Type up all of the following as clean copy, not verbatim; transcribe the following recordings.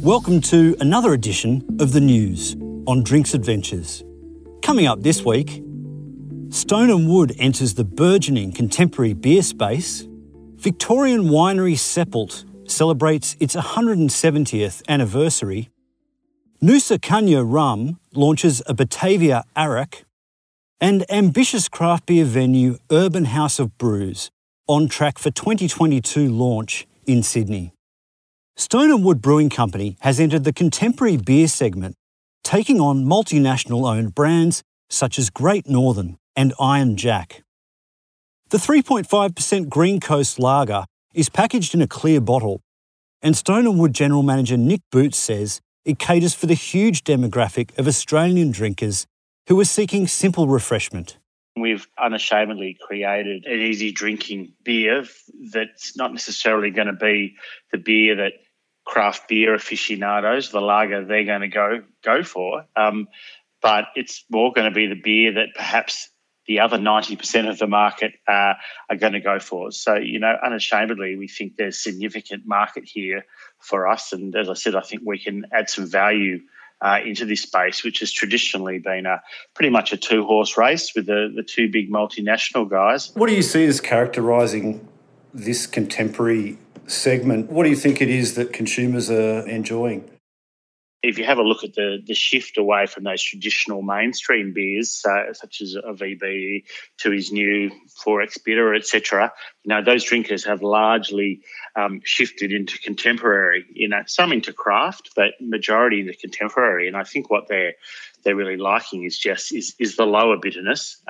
Welcome to another edition of The News on Drinks Adventures. Coming up this week, Stone & Wood enters the burgeoning contemporary beer space. Victorian winery Seppelt celebrates its 170th anniversary. Nusa Kanya Rum launches a Batavia Arak. And ambitious craft beer venue Urban House of Brews on track for 2022 launch in Sydney. Stone & Wood Brewing Company has entered the contemporary beer segment, taking on multinational-owned brands such as Great Northern and Iron Jack. The 3.5% Green Coast Lager is packaged in a clear bottle, and Stone & Wood General Manager Nick Boots says it caters for the huge demographic of Australian drinkers who are seeking simple refreshment. We've unashamedly created an easy drinking beer that's not necessarily going to be the beer that craft beer aficionados, the lager, they're going to go for. But it's more going to be the beer that perhaps the other 90% of the market are going to go for. So, unashamedly, we think there's significant market here for us. And as I said, I think we can add some value into this space, which has traditionally been pretty much a two-horse race with the two big multinational guys. What do you see as characterising this contemporary segment? What do you think it is that consumers are enjoying? If you have a look at the shift away from those traditional mainstream beers, such as a VB to his new 4X Bitter, etc., those drinkers have largely shifted into contemporary. Some into craft, but majority into contemporary. And I think what they're really liking is the lower bitterness,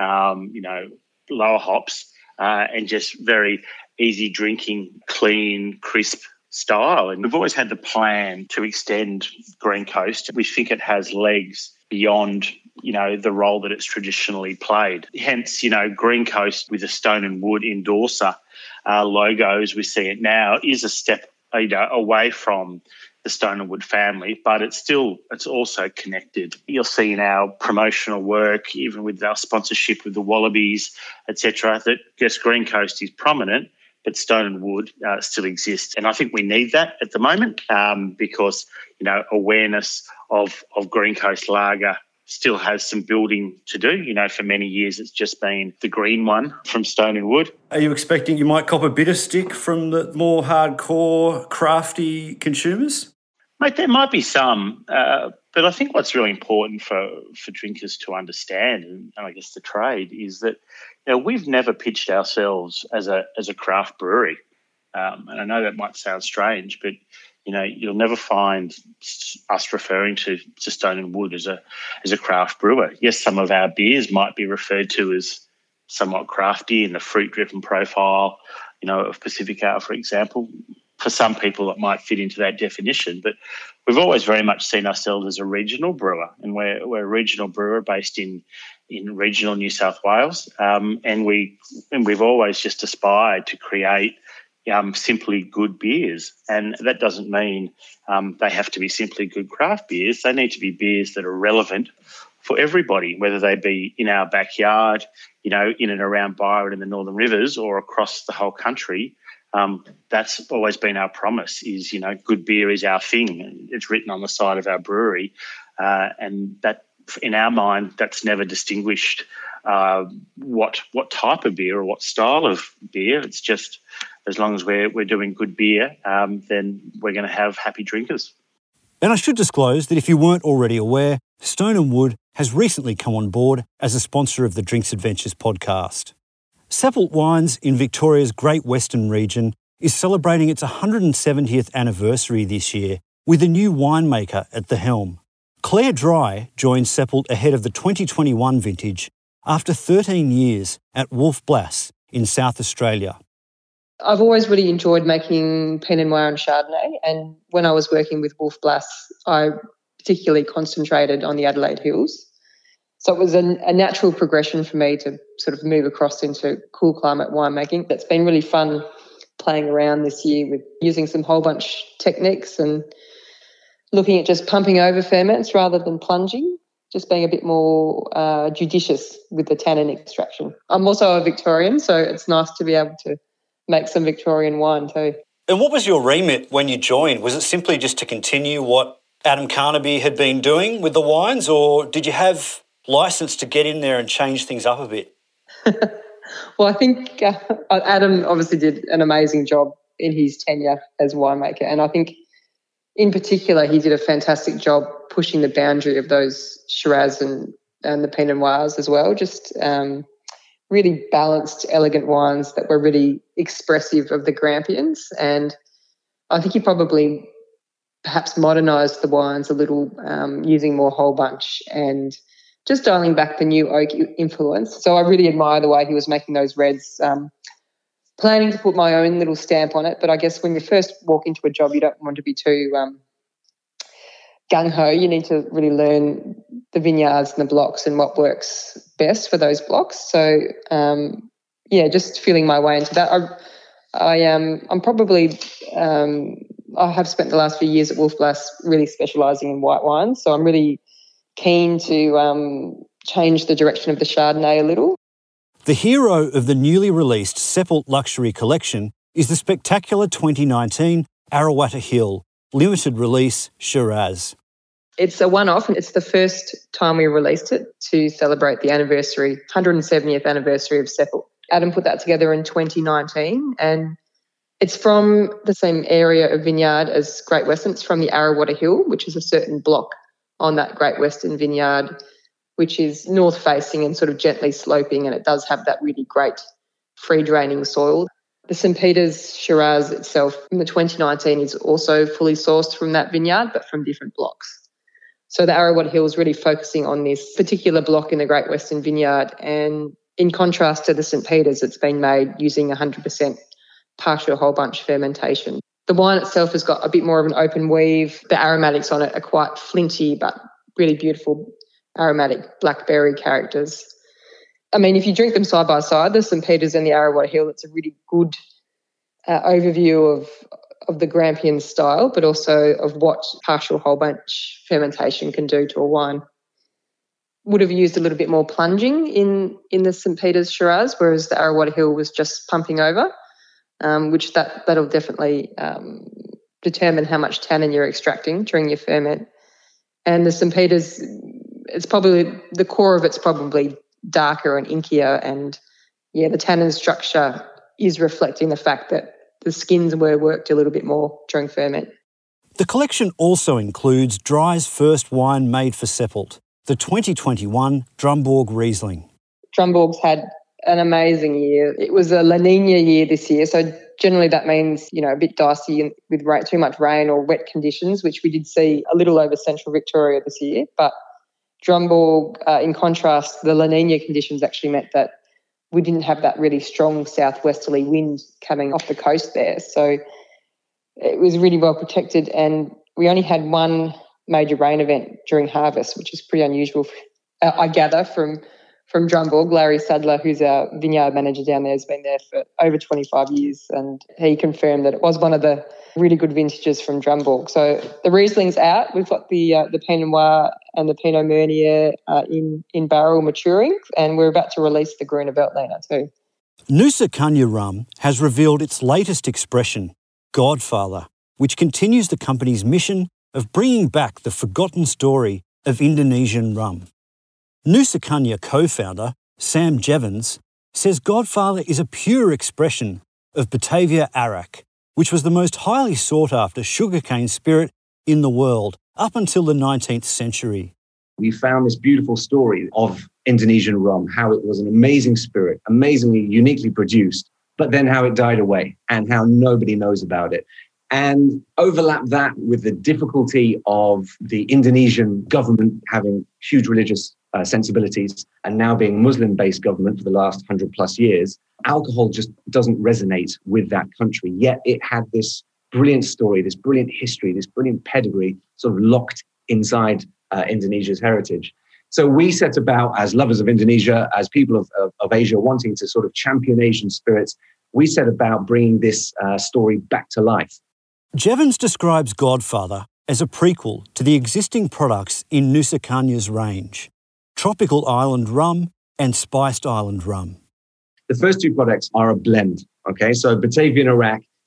lower hops, and just very easy drinking, clean, crisp style. And we've always had the plan to extend Green Coast. We think it has legs beyond, the role that it's traditionally played. Hence, Green Coast with the Stone & Wood endorser logo, as we see it now, is a step, away from the Stone & Wood family, but it's also connected. You'll see in our promotional work, even with our sponsorship with the Wallabies, etc., that yes, Green Coast is prominent, but Stone & Wood still exists. And I think we need that at the moment because, awareness of Green Coast Lager still has some building to do. For many years it's just been the green one from Stone & Wood. Are you expecting you might cop a bitter stick from the more hardcore, crafty consumers? Mate, there might be some, but I think what's really important for drinkers to understand, and I guess the trade, is that we've never pitched ourselves as a craft brewery. And I know that might sound strange, but you'll never find us referring to Stone & Wood as a craft brewer. Yes, some of our beers might be referred to as somewhat crafty in the fruit-driven profile, of Pacifica, for example. For some people, it might fit into that definition, but we've always very much seen ourselves as a regional brewer, and we're a regional brewer based in regional New South Wales, and we've always just aspired to create simply good beers. And that doesn't mean they have to be simply good craft beers. They need to be beers that are relevant for everybody, whether they be in our backyard, in and around Byron and the Northern Rivers, or across the whole country. That's always been our promise is, good beer is our thing. It's written on the side of our brewery. And that, in our mind, that's never distinguished what type of beer or what style of beer. It's just as long as we're doing good beer, then we're going to have happy drinkers. And I should disclose that if you weren't already aware, Stone & Wood has recently come on board as a sponsor of the Drinks Adventures podcast. Seppelt Wines in Victoria's Great Western region is celebrating its 170th anniversary this year with a new winemaker at the helm. Claire Dry joined Seppelt ahead of the 2021 vintage after 13 years at Wolf Blass in South Australia. I've always really enjoyed making Pinot Noir and Chardonnay, and when I was working with Wolf Blass, I particularly concentrated on the Adelaide Hills. So it was a natural progression for me to sort of move across into cool climate winemaking. It's been really fun playing around this year with using some whole bunch techniques and looking at just pumping over ferments rather than plunging, just being a bit more judicious with the tannin extraction. I'm also a Victorian, so it's nice to be able to make some Victorian wine too. And what was your remit when you joined? Was it simply just to continue what Adam Carnaby had been doing with the wines, or did you have license to get in there and change things up a bit? Well, I think Adam obviously did an amazing job in his tenure as winemaker, and I think in particular he did a fantastic job pushing the boundary of those Shiraz and the Pinot Noirs as well. Just really balanced, elegant wines that were really expressive of the Grampians, and I think he probably perhaps modernised the wines a little, using more whole bunch and just dialing back the new oak influence. So I really admire the way he was making those reds, planning to put my own little stamp on it. But I guess when you first walk into a job, you don't want to be too gung-ho. You need to really learn the vineyards and the blocks and what works best for those blocks. So, just feeling my way into that. I'm probably... I have spent the last few years at Wolf Blass really specialising in white wines, so I'm really keen to change the direction of the Chardonnay a little. The hero of the newly released Seppelt Luxury Collection is the spectacular 2019 Arawatta Hill limited release Shiraz. It's a one-off, and it's the first time we released it to celebrate the 170th anniversary of Seppelt. Adam put that together in 2019, and it's from the same area of vineyard as Great Western. It's from the Arawatta Hill, which is a certain block on that Great Western vineyard, which is north-facing and sort of gently sloping, and it does have that really great free-draining soil. The St Peter's Shiraz itself from the 2019 is also fully sourced from that vineyard, but from different blocks. So the Arawatta Hill is really focusing on this particular block in the Great Western vineyard, and in contrast to the St Peter's, it's been made using 100% partial whole bunch fermentation. The wine itself has got a bit more of an open weave. The aromatics on it are quite flinty but really beautiful aromatic blackberry characters. I mean, if you drink them side by side, the St Peter's and the Arawatta Hill, it's a really good overview of the Grampian style, but also of what partial whole bunch fermentation can do to a wine. Would have used a little bit more plunging in the St Peter's Shiraz, whereas the Arawatta Hill was just pumping over. Which that'll definitely determine how much tannin you're extracting during your ferment. And the St Peter's, it's probably, the core of it's probably darker and inkier, and the tannin structure is reflecting the fact that the skins were worked a little bit more during ferment. The collection also includes Dry's first wine made for Seppelt, the 2021 Drumborg Riesling. Drumborg's had an amazing year. It was a La Nina year this year, so generally that means, a bit dicey with too much rain or wet conditions, which we did see a little over central Victoria this year. But Drumborg, in contrast, the La Nina conditions actually meant that we didn't have that really strong southwesterly wind coming off the coast there. So it was really well protected, and we only had one major rain event during harvest, which is pretty unusual, I gather, from Drumborg. Larry Sadler, who's our vineyard manager down there, has been there for over 25 years, and he confirmed that it was one of the really good vintages from Drumborg. So the Riesling's out. We've got the Pinot Noir and the Pinot Meunier in barrel maturing, and we're about to release the Gruner Veltliner too. Nusa Kanya Rum has revealed its latest expression, Godfather, which continues the company's mission of bringing back the forgotten story of Indonesian rum. Nusa Kanya co-founder, Sam Jevons, says Godfather is a pure expression of Batavia Arak, which was the most highly sought-after sugarcane spirit in the world up until the 19th century. We found this beautiful story of Indonesian rum, how it was an amazing spirit, amazingly, uniquely produced, but then how it died away and how nobody knows about it. And overlap that with the difficulty of the Indonesian government having huge religious sensibilities and now being Muslim-based government for the last 100 plus years. Alcohol just doesn't resonate with that country. Yet it had this brilliant story, this brilliant history, this brilliant pedigree sort of locked inside Indonesia's heritage. So we set about, as lovers of Indonesia, as people of Asia wanting to sort of champion Asian spirits, we set about bringing this story back to life. Jevons describes Godfather as a prequel to the existing products in Nusa Kanya's range, Tropical Island Rum and Spiced Island Rum. The first two products are a blend, okay? So Batavian Arak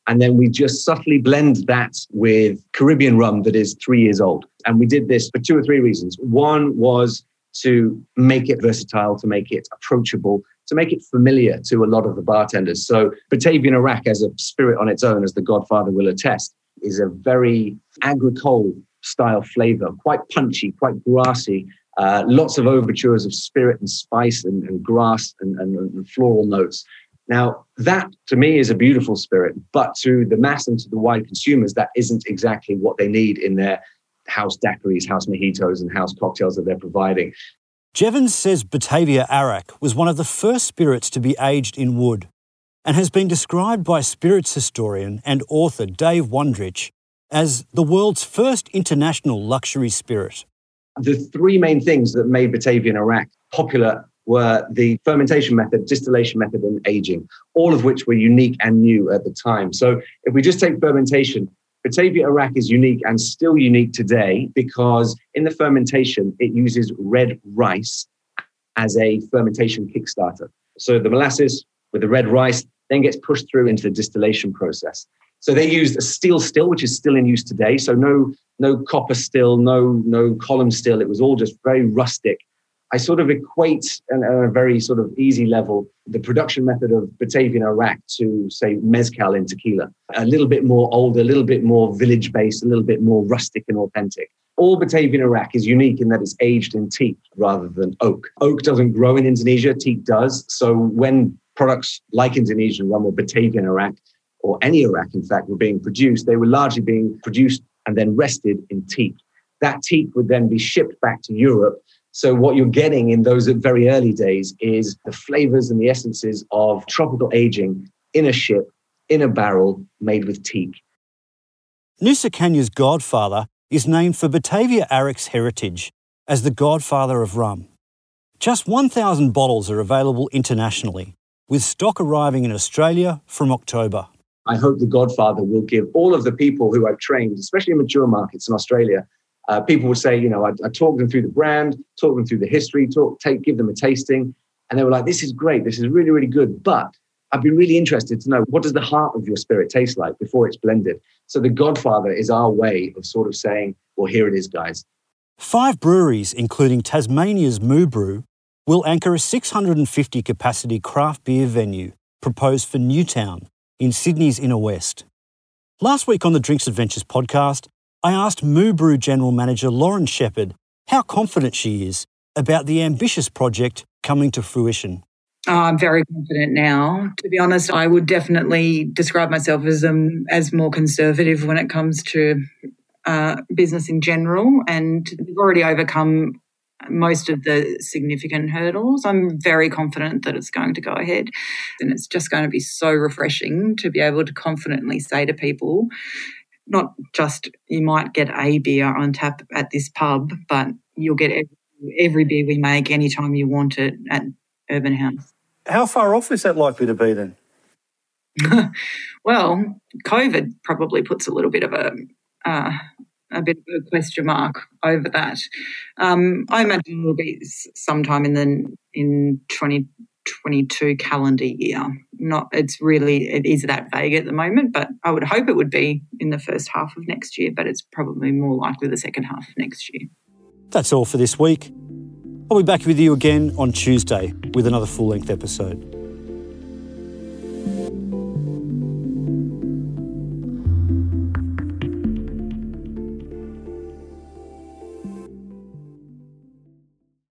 And then we just subtly blend that with Caribbean rum that is 3 years old. And we did this for 2 or 3 reasons. One was to make it versatile, to make it approachable, to make it familiar to a lot of the bartenders. So Batavian Arrack as a spirit on its own, as the Godfather will attest, is a very agricole style flavor, quite punchy, quite grassy, lots of overtures of spirit and spice and grass and floral notes. Now, that to me is a beautiful spirit, but to the mass and to the wide consumers, that isn't exactly what they need in their house daiquiris, house mojitos, and house cocktails that they're providing. Jevons says Batavia Arrack was one of the first spirits to be aged in wood and has been described by spirits historian and author Dave Wondrich as the world's first international luxury spirit. The 3 main things that made Batavian Arrack popular were the fermentation method, distillation method, and aging, all of which were unique and new at the time. So if we just take fermentation, Batavia Arrack is unique and still unique today because in the fermentation, it uses red rice as a fermentation kickstarter. So the molasses with the red rice then gets pushed through into the distillation process. So they used a steel still, which is still in use today. So no copper still, no column still. It was all just very rustic. I sort of equate at a very sort of easy level the production method of Batavian Arrack to, say, mezcal in tequila. A little bit more old, a little bit more village-based, a little bit more rustic and authentic. All Batavian Arrack is unique in that it's aged in teak rather than oak. Oak doesn't grow in Indonesia, teak does. So when products like Indonesian rum or Batavian Arrack, or any Arrack, in fact, were being produced, they were largely being produced and then rested in teak. That teak would then be shipped back to Europe. So what you're getting in those very early days is the flavors and the essences of tropical aging in a ship, in a barrel, made with teak. Nusa Kambia's godfather is named for Batavia Arrack's heritage as the godfather of rum. Just 1,000 bottles are available internationally, with stock arriving in Australia from October. I hope the Godfather will give all of the people who I've trained, especially in mature markets in Australia, people would say, I talked them through the brand, talked them through the history, give them a tasting. And they were like, this is great. This is really, really good. But I'd be really interested to know, what does the heart of your spirit taste like before it's blended? So the Godfather is our way of sort of saying, well, here it is, guys. 5 breweries, including Tasmania's Moo Brew, will anchor a 650-capacity craft beer venue proposed for Newtown in Sydney's inner west. Last week on the Drinks Adventures podcast, I asked Moo Brew General Manager Lauren Shepherd how confident she is about the ambitious project coming to fruition. I'm very confident now. To be honest, I would definitely describe myself as more conservative when it comes to business in general, and we've already overcome most of the significant hurdles. I'm very confident that it's going to go ahead, and it's just going to be so refreshing to be able to confidently say to people, not just you might get a beer on tap at this pub, but you'll get every beer we make anytime you want it at Urban House. How far off is that likely to be then? Well, COVID probably puts a little bit of a question mark over that. I imagine it will be sometime in 2022 calendar year. It is that vague at the moment, but I would hope it would be in the first half of next year, but it's probably more likely the second half of next year. That's all for this week. I'll be back with you again on Tuesday with another full-length episode.